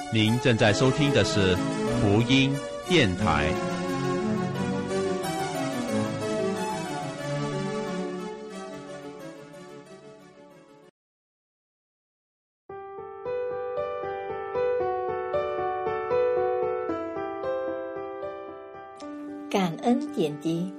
您正在收听的是福音电台。 感恩点滴。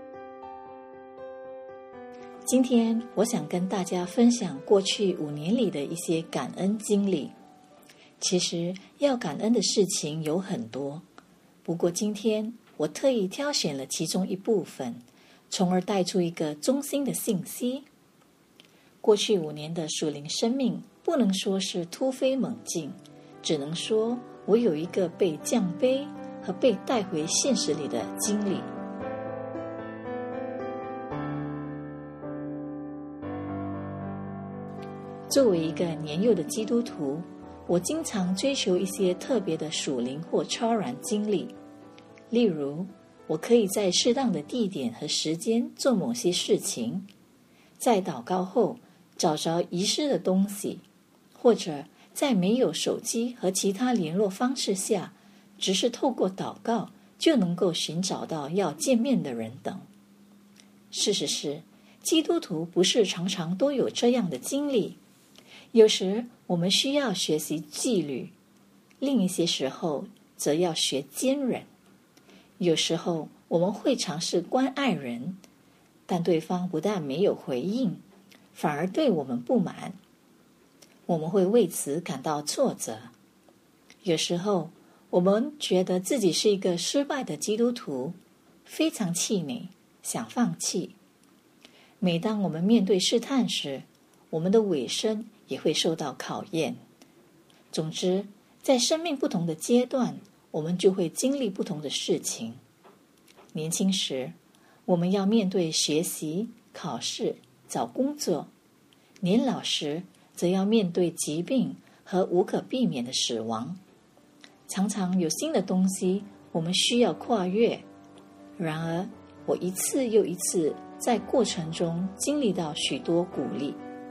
今天我想跟大家分享过去5年里的一些感恩经历。其实要感恩的事情有很多，不过今天我特意挑选了其中一部分，从而带出一个中心的信息。过去5年的属灵生命不能说是突飞猛进，只能说我有一个被降卑和被带回现实里的经历。作为一个年幼的基督徒，我经常追求一些特别的属灵或超然经历。例如，我可以在适当的地点和时间做某些事情，在祷告后找着遗失的东西，或者在没有手机和其他联络方式下，只是透过祷告就能够寻找到要见面的人等。事实是，基督徒不是常常都有这样的经历。有时我们需要学习纪律，另一些时候则要学坚忍。有时候我们会尝试关爱人，但对方不但没有回应，反而对我们不满，我们会为此感到挫折。有时候我们觉得自己是一个失败的基督徒，非常气馁，想放弃。每当我们面对试探时，我们的尾声也会受到考验。总之，在生命不同的阶段，我们就会经历不同的事情。年轻时，我们要面对学习、考试、找工作；年老时，则要面对疾病和无可避免的死亡。常常有新的东西，我们需要跨越。然而，我一次又一次在过程中经历到许多鼓励。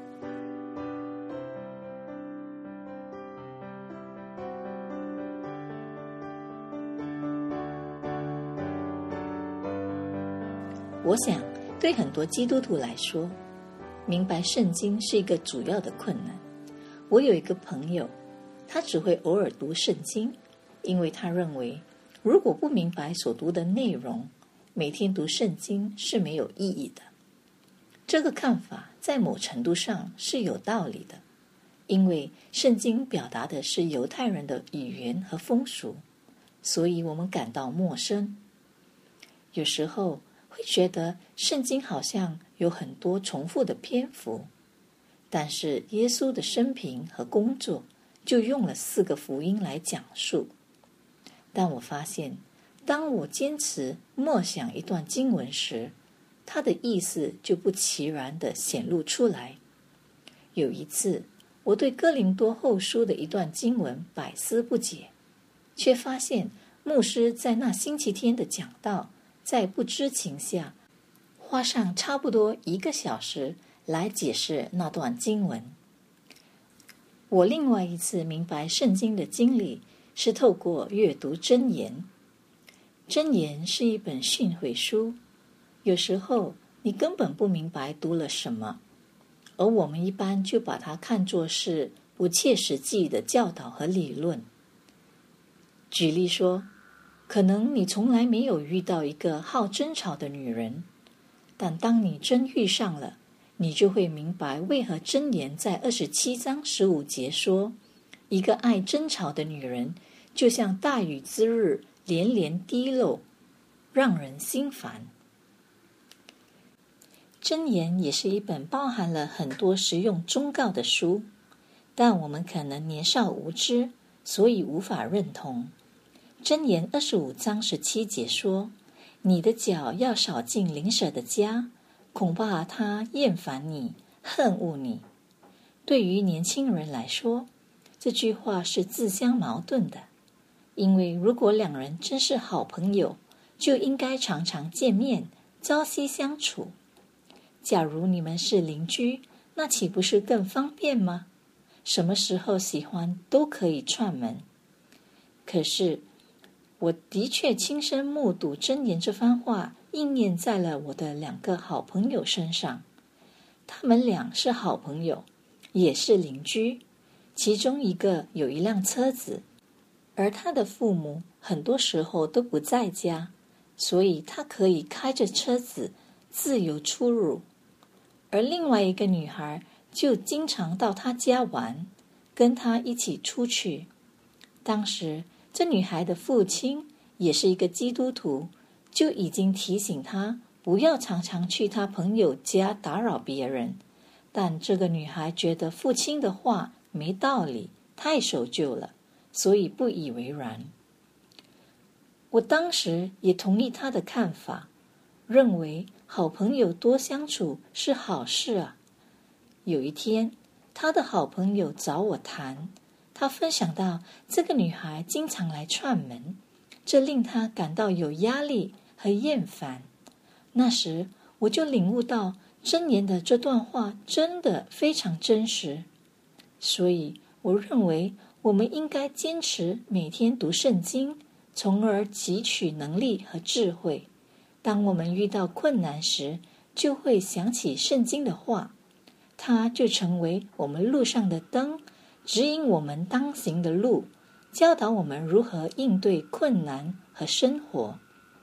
我想，对很多基督徒来说，明白圣经是一个主要的困难。我有一个朋友，他只会偶尔读圣经，因为他认为，如果不明白所读的内容，每天读圣经是没有意义的。这个看法在某程度上是有道理的，因为圣经表达的是犹太人的语言和风俗，所以我们感到陌生。有时候会觉得圣经好像有很多重复的篇幅，但是耶稣的生平和工作就用了4个福音来讲述。但我发现，当我坚持默想一段经文时，它的意思就不其然地显露出来。有一次，我对哥林多后书的一段经文百思不解，却发现牧师在那星期天的讲道，在不知情下花上差不多1个小时来解释那段经文。我另外一次明白圣经的经历是透过阅读箴言。箴言是一本训诲书，有时候你根本不明白读了什么，而我们一般就把它看作是不切实际的教导和理论。举例说，可能你从来没有遇到一个好争吵的女人，但当你真遇上了，你就会明白为何箴言在27章15节说，一个爱争吵的女人就像大雨之日连连滴漏，让人心烦。箴言也是一本包含了很多实用忠告的书，但我们可能年少无知，所以无法认同。箴言25章17节说，你的脚要少进邻舍的家，恐怕他厌烦你，恨恶你。对于年轻人来说，这句话是自相矛盾的，因为如果2人真是好朋友，就应该常常见面，朝夕相处。假如你们是邻居，那岂不是更方便吗？什么时候喜欢都可以串门。 可是我的确亲身目睹箴言这番话应验在了我的2个好朋友身上。他们俩是好朋友，也是邻居，其中一个有一辆车子，而他的父母很多时候都不在家，所以他可以开着车子自由出入。而另外一个女孩就经常到他家玩，跟他一起出去。当时这女孩的父亲也是一个基督徒，就已经提醒她不要常常去她朋友家打扰别人，但这个女孩觉得父亲的话没道理，太守旧了，所以不以为然。我当时也同意她的看法，认为好朋友多相处是好事啊。有一天，他的好朋友找我谈，他分享到这个女孩经常来串门，这令他感到有压力和厌烦。那时我就领悟到箴言的这段话真的非常真实，所以我认为我们应该坚持每天读圣经，从而汲取能力和智慧。当我们遇到困难时，就会想起圣经的话，它就成为我们路上的灯，指引我们当行的路，教导我们如何应对困难和生活。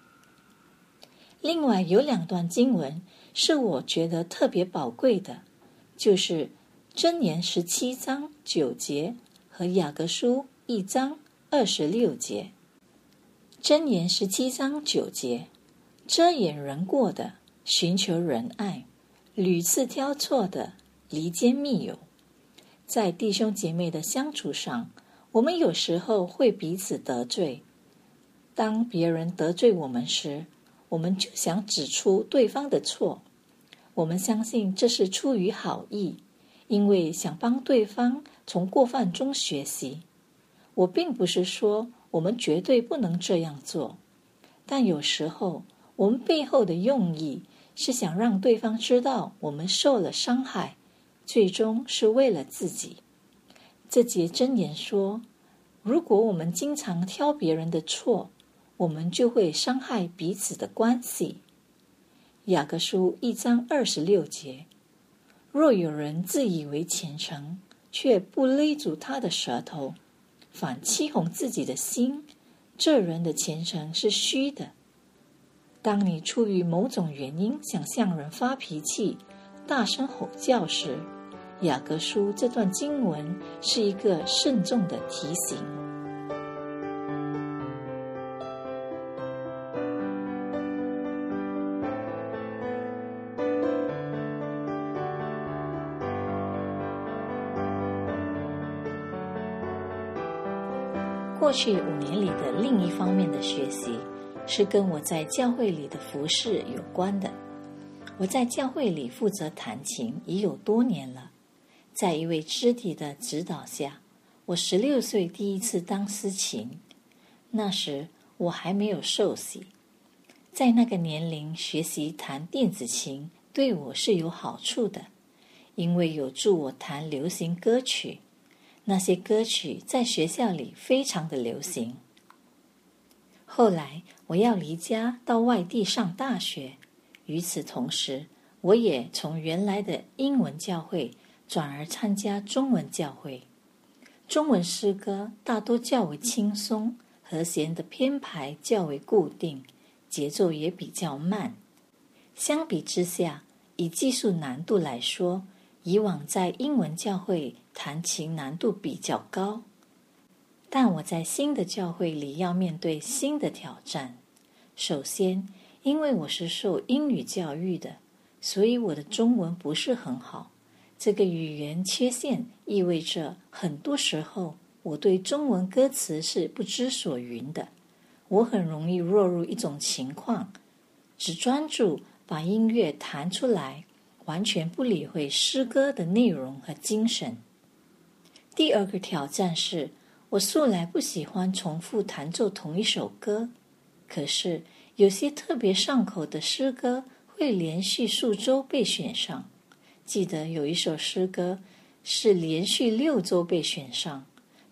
另外有2段经文是我觉得特别宝贵的，就是箴言17章9节和雅各书1章26节。箴言17章9节，遮掩人过的寻求仁爱，屡次挑错的离间密友。在弟兄姐妹的相处上，我们有时候会彼此得罪。当别人得罪我们时，我们就想指出对方的错。我们相信这是出于好意，因为想帮对方从过犯中学习。我并不是说我们绝对不能这样做，但有时候我们背后的用意是想让对方知道我们受了伤害，最终是为了自己。这节箴言说，如果我们经常挑别人的错，我们就会伤害彼此的关系。雅各书1章26节，若有人自以为虔诚，却不勒住他的舌头，反欺哄自己的心，这人的虔诚是虚的。当你出于某种原因想向人发脾气，大声吼叫时，雅各书这段经文是一个慎重的提醒。过去5年里的另一方面的学习，是跟我在教会里的服事有关的。我在教会里负责弹琴已有多年了，在一位知弟的指导下，我16岁第一次当司琴。那时我还没有受洗，在那个年龄学习弹电子琴对我是有好处的，因为有助我弹流行歌曲。那些歌曲在学校里非常的流行。后来我要离家到外地上大学，与此同时，我也从原来的英文教会转而参加中文教会。中文诗歌大多较为轻松，和弦的编排较为固定，节奏也比较慢。相比之下，以技术难度来说，以往在英文教会弹琴难度比较高，但我在新的教会里要面对新的挑战。首先，因为我是受英语教育的，所以我的中文不是很好。这个语言缺陷意味着很多时候我对中文歌词是不知所云的。我很容易落入一种情况，只专注把音乐弹出来，完全不理会诗歌的内容和精神。第二个挑战是，我素来不喜欢重复弹奏同一首歌，可是有些特别上口的诗歌会连续数周被选上。记得有一首诗歌是连续6周被选上，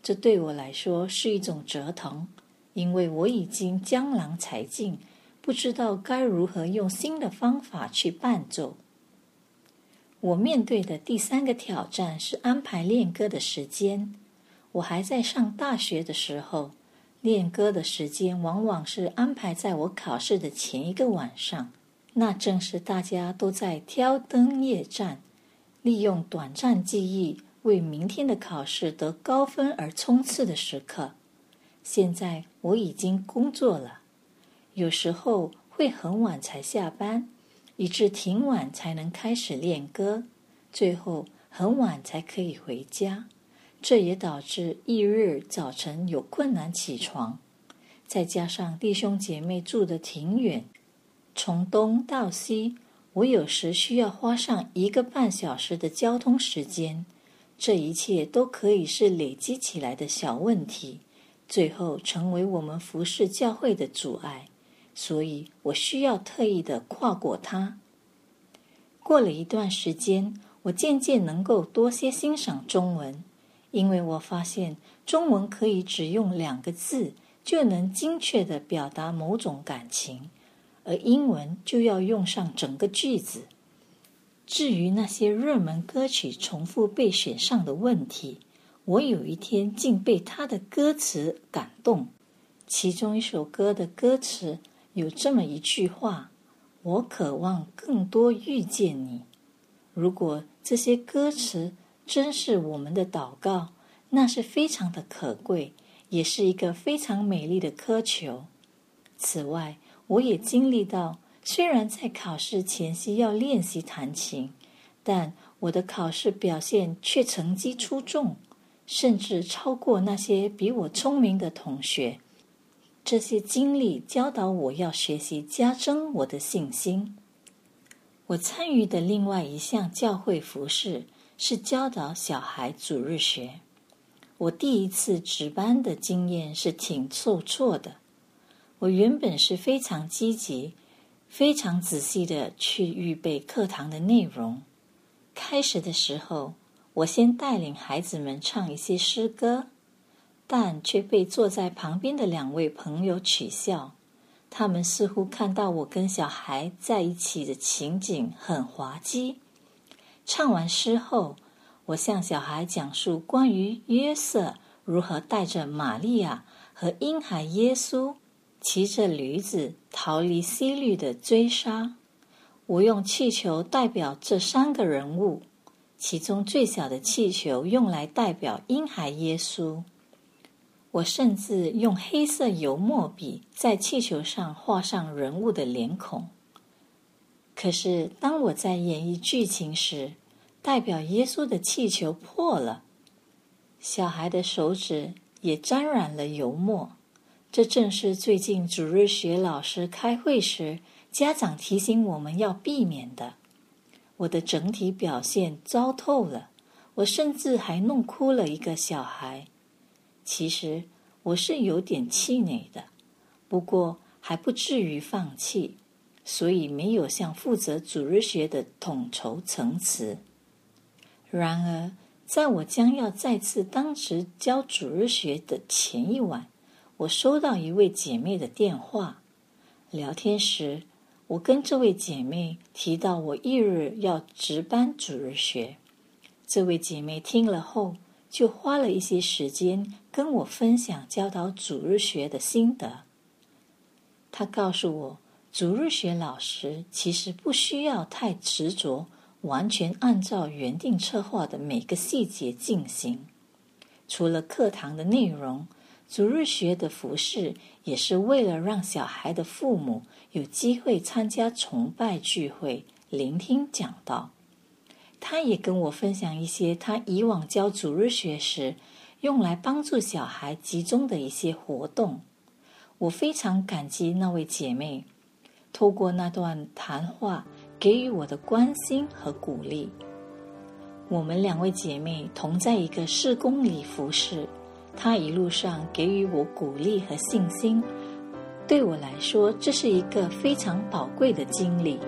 这对我来说是一种折腾，因为我已经江郎才尽，不知道该如何用新的方法去伴奏。我面对的第3个挑战是安排练歌的时间。我还在上大学的时候，练歌的时间往往是安排在我考试的前一个晚上，那正是大家都在挑灯夜战，利用短暂记忆为明天的考试得高分而冲刺的时刻。现在我已经工作了，有时候会很晚才下班，以致挺晚才能开始练歌，最后很晚才可以回家。这也导致翌日早晨有困难起床，再加上弟兄姐妹住得挺远，从东到西，我有时需要花上1个半小时的交通时间。这一切都可以是累积起来的小问题，最后成为我们服侍教会的阻碍，所以我需要特意的跨过它。过了一段时间，我渐渐能够多些欣赏中文，因为我发现中文可以只用2个字就能精确地表达某种感情，而英文就要用上整个句子。至于那些热门歌曲重复被选上的问题，我有一天竟被它的歌词感动。其中一首歌的歌词有这么一句话：我渴望更多遇见你。如果这些歌词真是我们的祷告，那是非常的可贵，也是一个非常美丽的渴求。此外，我也经历到，虽然在考试前夕要练习弹琴，但我的考试表现却成绩出众，甚至超过那些比我聪明的同学。这些经历教导我要学习加增我的信心。我参与的另外一项教会服事是教导小孩主日学。我第一次值班的经验是挺受挫的。我原本是非常积极、非常仔细的去预备课堂的内容。开始的时候，我先带领孩子们唱一些诗歌，但却被坐在旁边的2位朋友取笑。他们似乎看到我跟小孩在一起的情景很滑稽。唱完诗后，我向小孩讲述关于约瑟如何带着玛利亚和婴孩耶稣骑着驴子逃离希律的追杀。我用气球代表这3个人物，其中最小的气球用来代表婴孩耶稣。我甚至用黑色油墨笔在气球上画上人物的脸孔。可是当我在演绎剧情时，代表耶稣的气球破了，小孩的手指也沾染了油墨。这正是最近主日学老师开会时，家长提醒我们要避免的。我的整体表现糟透了，我甚至还弄哭了一个小孩。其实我是有点气馁的，不过还不至于放弃，所以没有向负责主日学的统筹陈词。然而，在我将要再次当值教主日学的前一晚，我收到一位姐妹的电话。聊天时，我跟这位姐妹提到我翌日要值班主日学。这位姐妹听了后，就花了一些时间跟我分享教导主日学的心得。她告诉我，主日学老师其实不需要太执着，完全按照原定策划的每个细节进行。除了课堂的内容，主日学的服事也是为了让小孩的父母有机会参加崇拜聚会，聆听讲道。他也跟我分享一些他以往教主日学时用来帮助小孩集中的一些活动。我非常感激那位姐妹，透过那段谈话给予我的关心和鼓励。我们2位姐妹同在一个事工里服侍，她一路上给予我鼓励和信心，对我来说，这是一个非常宝贵的经历。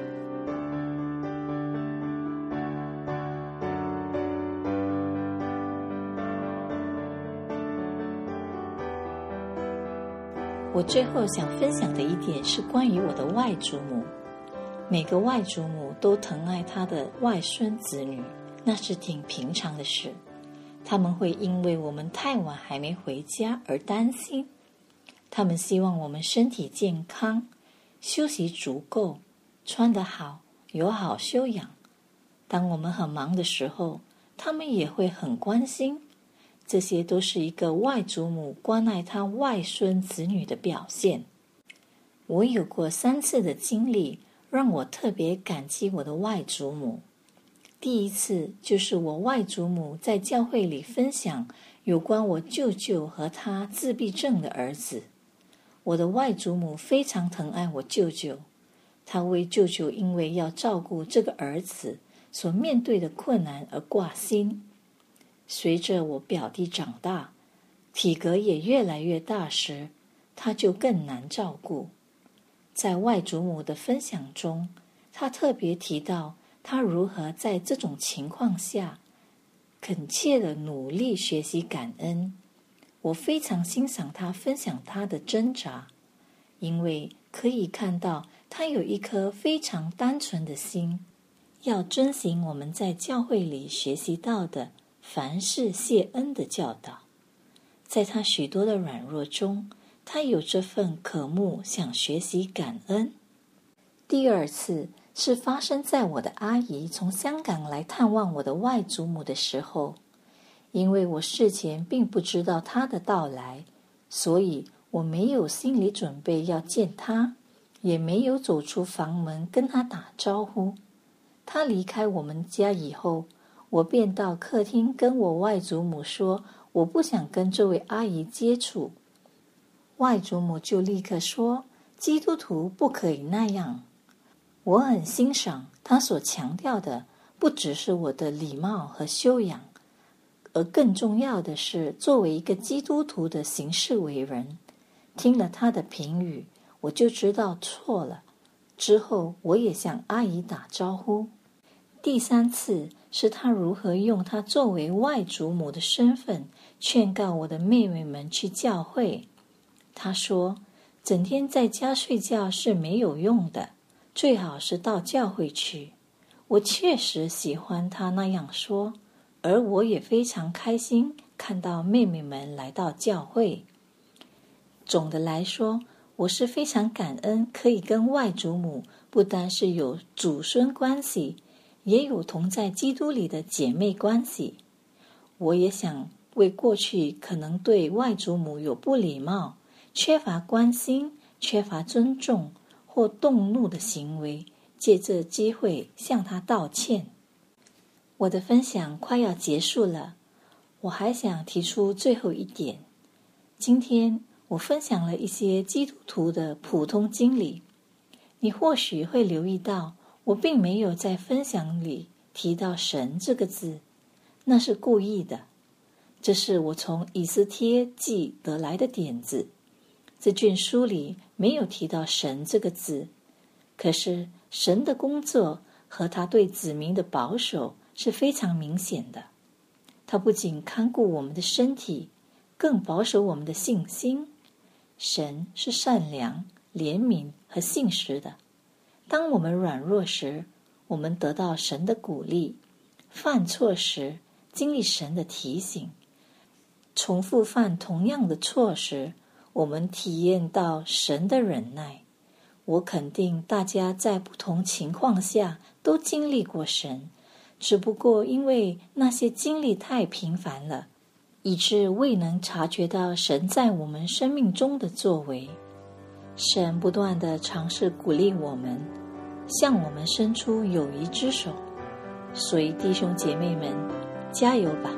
我最后想分享的一点是关于我的外祖母。每个外祖母都疼爱她的外孙子女，那是挺平常的事。他们会因为我们太晚还没回家而担心，他们希望我们身体健康，休息足够，穿得好，有好修养。当我们很忙的时候，他们也会很关心。这些都是一个外祖母关爱她外孙子女的表现。我有过3次的经历，让我特别感激我的外祖母。第一次就是我外祖母在教会里分享有关我舅舅和他自闭症的儿子。我的外祖母非常疼爱我舅舅，她为舅舅因为要照顾这个儿子所面对的困难而挂心。随着我表弟长大，体格也越来越大时，他就更难照顾。在外祖母的分享中，他特别提到他如何在这种情况下恳切地努力学习感恩。我非常欣赏他分享他的挣扎，因为可以看到他有一颗非常单纯的心，要遵循我们在教会里学习到的凡事谢恩的教导。在他许多的软弱中，他有这份渴慕想学习感恩。第2次是发生在我的阿姨从香港来探望我的外祖母的时候。因为我事前并不知道她的到来，所以我没有心理准备要见她，也没有走出房门跟她打招呼。她离开我们家以后，我便到客厅跟我外祖母说，我不想跟这位阿姨接触。外祖母就立刻说，基督徒不可以那样。我很欣赏她所强调的，不只是我的礼貌和修养，而更重要的是作为一个基督徒的行事为人。听了她的评语，我就知道错了。之后我也向阿姨打招呼。第3次是她如何用她作为外祖母的身份劝告我的妹妹们去教会。她说，整天在家睡觉是没有用的，最好是到教会去。我确实喜欢她那样说，而我也非常开心看到妹妹们来到教会。总的来说，我是非常感恩可以跟外祖母不单是有祖孙关系，也有同在基督里的姐妹关系。我也想为过去可能对外祖母有不礼貌、缺乏关心、缺乏尊重或动怒的行为，借这机会向她道歉。我的分享快要结束了，我还想提出最后一点。今天我分享了一些基督徒的普通经历，你或许会留意到，我并没有在分享里提到神这个字，那是故意的。这是我从以斯帖记得来的点子。这卷书里没有提到神这个字，可是神的工作和他对子民的保守是非常明显的。他不仅看顾我们的身体，更保守我们的信心。神是善良、怜悯和信实的。当我们软弱时，我们得到神的鼓励；犯错时，经历神的提醒；重复犯同样的错时，我们体验到神的忍耐。我肯定大家在不同情况下都经历过神，只不过因为那些经历太频繁了，以致未能察觉到神在我们生命中的作为。神不断地尝试鼓励我们，向我们伸出友谊之手。所以弟兄姐妹们，加油吧！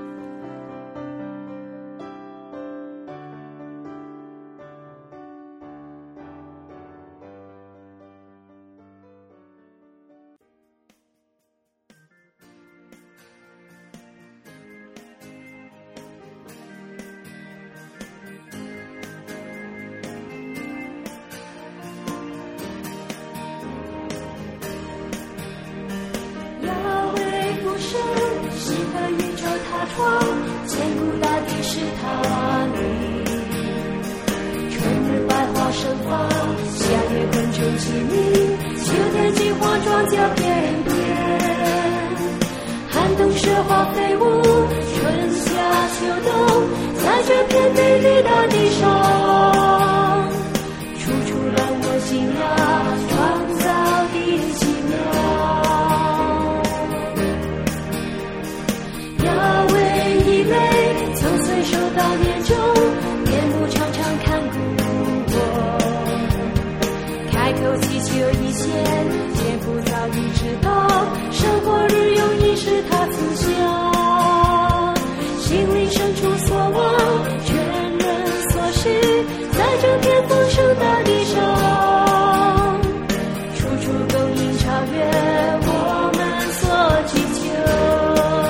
坚固大地是他力，春日百花盛放，夏月昆虫齐鸣，秋天金黄庄稼翩翩，寒冬雪花飞舞，春夏秋冬，在这片美丽大地上，处处让我惊讶创造的奇妙。亚为以泪，从岁数到年终，面目常常看顾我，开口祈求一切，天父早已知道，生活日用已是他赐下，心灵深处所望，全人所需，在这片丰盛大地上，处处供应超越我们所祈求。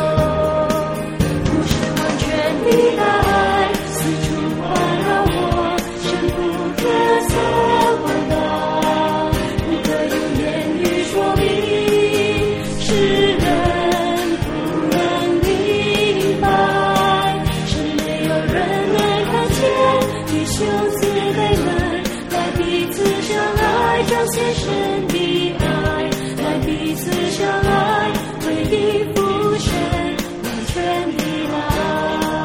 不是完全的爱，四处环绕我，深不可测广大，不可用言语说明，世人不能明白，是没有人能看见，弟兄姊妹们，来彼此相爱，彰显神的爱，来彼此相爱，为一父神完全的爱。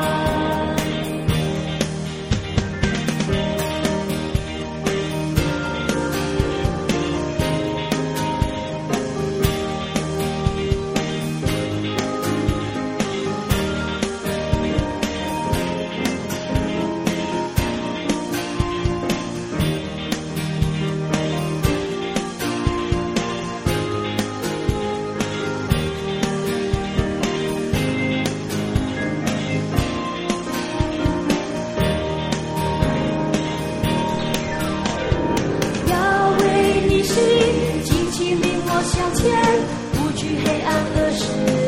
要为你心，紧紧领我向前，不惧黑暗恶事。